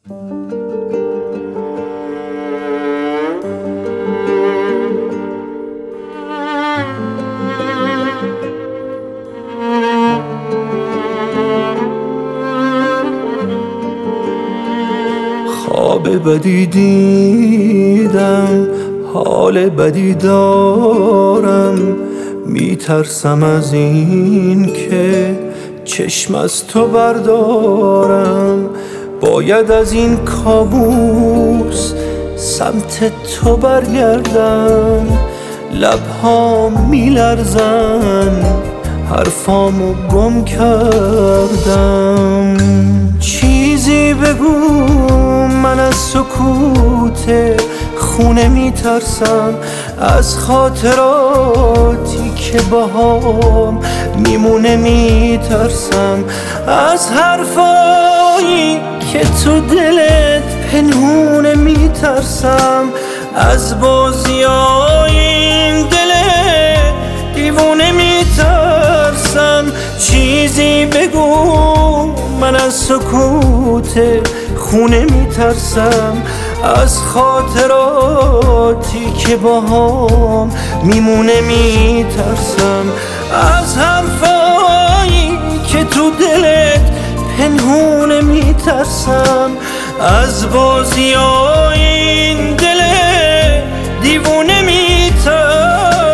خواب بدی دیدم، حال بدی دارم، میترسم از این که چشم از تو بردارم. باید از این کابوس سمت تو برگردم. لبهام میلرزن، حرفامو گم کردم. چیزی بگو، من از سکوت خونه میترسم، از خاطراتی که باهام میمونه میترسم، از حرفایی که تو دلت پنهونه میترسم، از بازیای این دل دیوونه میترسم. چیزی بگو، من از سکوت خونه میترسم، از خاطراتی که باهام میمونه میترسم، از حرفایی که تو دلت پنهونه میترسم، از بازیای این دل دیوونه میترسم.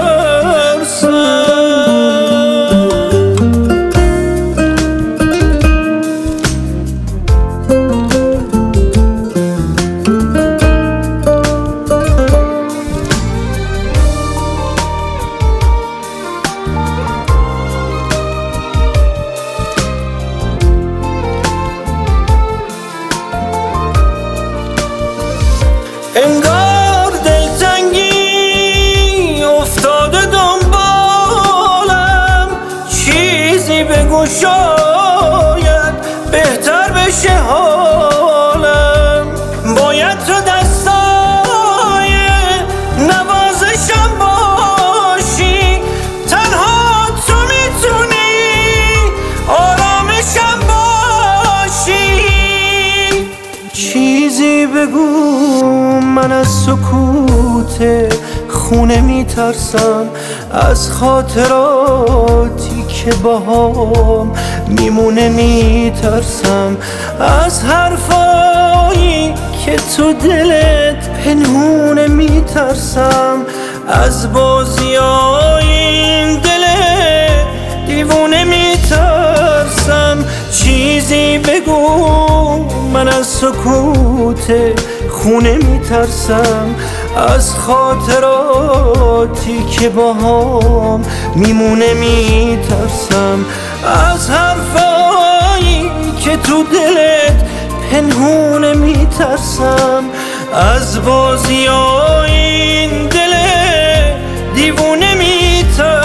انگار دلتنگی افتاده دنبالم، چیزی بگو شاید بهتر بشه حالم. باید تو دستای نوازشم باشی، تنها تو میتونی آرامشم باشی. چیزی بگو، من از سکوت خونه میترسم، از خاطراتی که باهام میمونه میترسم، از حرفایی که تو دلت پنهونه میترسم، از بازیای این دل دیوونه میترسم. چیزی بگو، من از سکوت خونه میترسم، از خاطراتی که باهام میمونه میترسم، از حرفایی که تو دلت پنهونه میترسم، از بازیای این دل دیوونه میترسم.